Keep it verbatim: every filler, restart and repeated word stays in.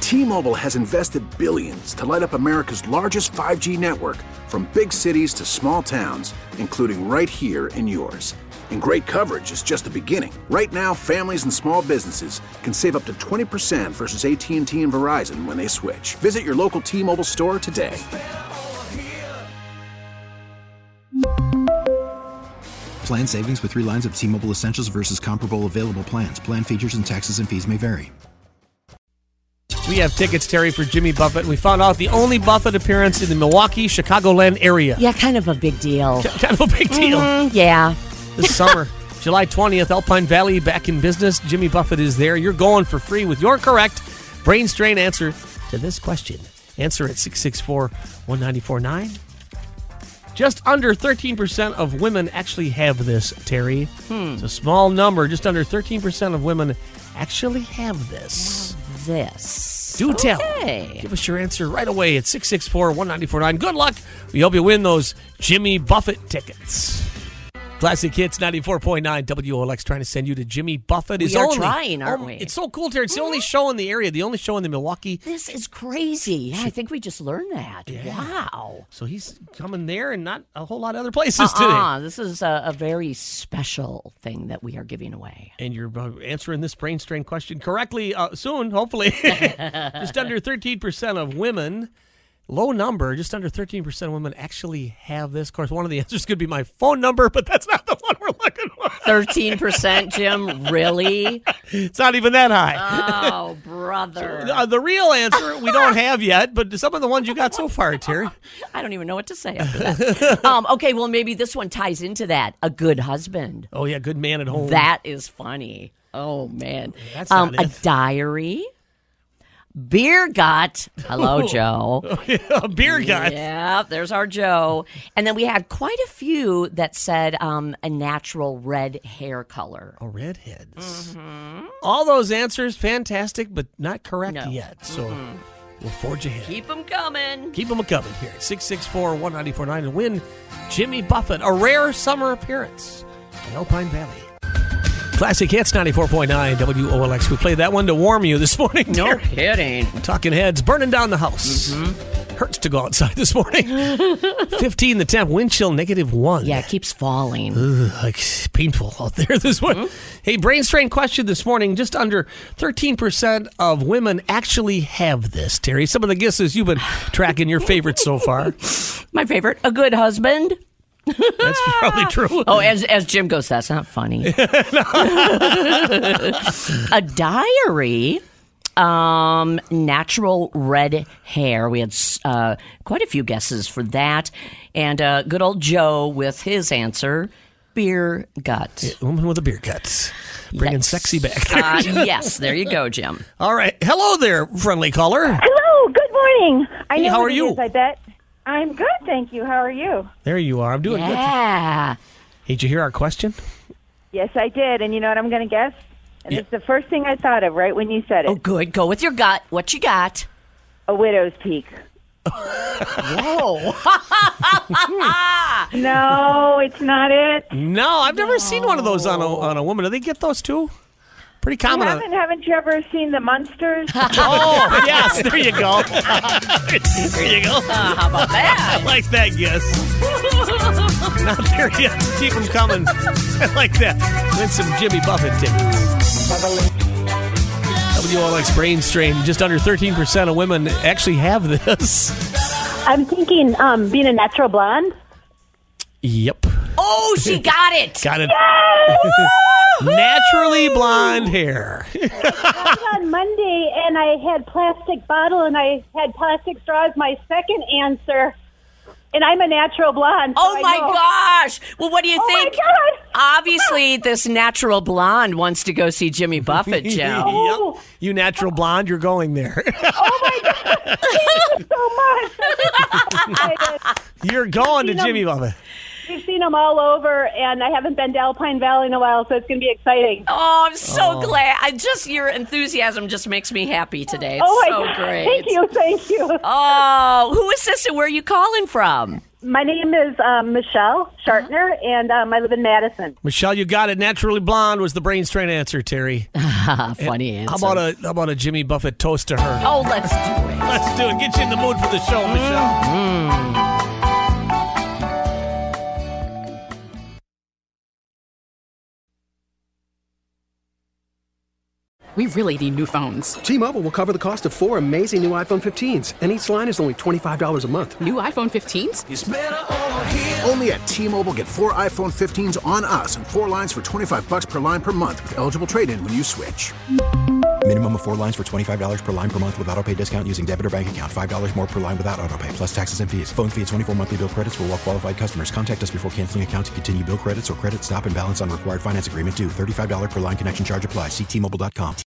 T-Mobile has invested billions to light up America's largest five G network, from big cities to small towns, including right here in yours. And great coverage is just the beginning. Right now, families and small businesses can save up to twenty percent versus A T and T and Verizon when they switch. Visit your local T-Mobile store today. Plan savings with three lines of T-Mobile Essentials versus comparable available plans. Plan features and taxes and fees may vary. We have tickets, Terry, for Jimmy Buffett. We found out the only Buffett appearance in the Milwaukee, Chicagoland area. Yeah, kind of a big deal. Kind of a big deal. Mm, yeah. This summer, July twentieth, Alpine Valley back in business. Jimmy Buffett is there. You're going for free with your correct brain strain answer to this question. Answer at six six four, one nine four nine. Just under thirteen percent of women actually have this, Terry. Hmm. It's a small number. Just under thirteen percent of women actually have this. Have this. Do okay. tell. Give us your answer right away at six six four, one nine four nine. Good luck. We hope you win those Jimmy Buffett tickets. Classic Hits ninety-four point nine W O L X trying to send you to Jimmy Buffett. We It's are only, trying, aren't oh, we? It's so cool, Terry. It's the only show in the area, the only show in the Milwaukee. This is crazy. Yeah, I think we just learned that. Yeah. Wow. So he's coming there and not a whole lot of other places Uh-uh. today. This is a, a very special thing that we are giving away. And you're uh, answering this brain strain question correctly uh, soon, hopefully. Just under thirteen percent of women, low number, just under thirteen percent of women actually have this. Of course, one of the answers could be my phone number, but that's not the one we're looking for. thirteen percent, Jim? Really? It's not even that high. Oh, brother. Uh, the real answer we don't have yet, but some of the ones you got so far, Terry. I don't even know what to say after that. um, okay, well, maybe this one ties into that. A good husband. Oh, yeah, good man at home. That is funny. Oh, man. That's um, not a it. diary. Beer gut. Hello, Joe. A beer guy. Yeah, there's our Joe. And then we had quite a few that said um, a natural red hair color. Oh, redheads. Mm-hmm. All those answers, fantastic, but not correct No. yet. So we'll forge ahead. Keep them coming. Keep them coming here at six six four, one nine four nine and win Jimmy Buffett, a rare summer appearance in Alpine Valley. Classic Hits ninety-four point nine W O L X. We played that one to warm you this morning. No Terry. kidding. Talking heads, burning down the house. Mm-hmm. Hurts to go outside this morning. fifteen the temp, wind chill negative one. Yeah, it keeps falling. Ugh, like painful out there this morning. Mm-hmm. Hey, brain strain question this morning. Just under thirteen percent of women actually have this, Terry. Some of the guesses you've been tracking your favorites so far. My favorite, a good husband. That's probably true. Oh, as as Jim goes, that's not funny. A diary, um, natural red hair. We had uh, quite a few guesses for that, and uh, good old Joe with his answer, beer gut. Yeah, woman with a beer gut. Bringing Yes. sexy back there. Uh, yes, there you go, Jim. All right. Hello there, friendly caller. Hello, good morning. I Hey, know how what are it you? is, I bet. I'm good, thank you. How are you? There you are. I'm doing good. Yeah. Hey, did you hear our question? Yes, I did. And you know what I'm going to guess? And Yeah. it's the first thing I thought of right when you said it. Oh, good. Go with your gut. What you got? A widow's peak. Whoa. No, it's not it. No, I've never seen one of those on a on a woman. Do they get those too? Pretty You common. on- haven't, haven't you ever seen the Munsters? Oh, yes, there you go. There you go. Uh, how about that? I like that guess. Not there yet. Keep them coming. I like that. Win some Jimmy Buffett tickets. W O L X brain strain. Just under thirteen percent of women actually have this. I'm thinking um, being a natural blonde. Yep. Oh, she got it. Got it. Naturally blonde hair. On Monday, and I had plastic bottle, and I had plastic straw as my second answer. And I'm a natural blonde. so Oh, I my know. gosh. Well, what do you Oh, my think? God. Obviously, this natural blonde wants to go see Jimmy Buffett, Joe. Oh. Yep. You natural blonde, you're going there. Oh, my God. Thank you so much. You're going to You know- Jimmy Buffett. we've seen them all over, and I haven't been to Alpine Valley in a while, so it's going to be exciting. Oh, I'm so Oh. glad. I just your enthusiasm just makes me happy today. It's Oh, my so God. great. Thank you, thank you. Oh, who is this and where are you calling from? My name is um, Michelle Shartner, and um, I live in Madison. Michelle, you got it. Naturally blonde was the brain strain answer, Terry. Funny answer. How about a how about a Jimmy Buffett toast to her? Oh, let's do it. Let's do it. Get you in the mood for the show, Michelle. We really need new phones. T-Mobile will cover the cost of four amazing new iPhone fifteens, and each line is only twenty-five dollars a month. New iPhone fifteens? Only at T-Mobile, get four iPhone fifteens on us and four lines for twenty-five bucks per line per month with eligible trade-in when you switch. Minimum of four lines for twenty-five dollars per line per month with autopay discount using debit or bank account. five dollars more per line without autopay, plus taxes and fees. Phone fee at twenty-four monthly bill credits for well-qualified customers. Contact us before canceling account to continue bill credits or credit stop and balance on required finance agreement due. thirty-five dollars per line connection charge applies. See T Mobile dot com.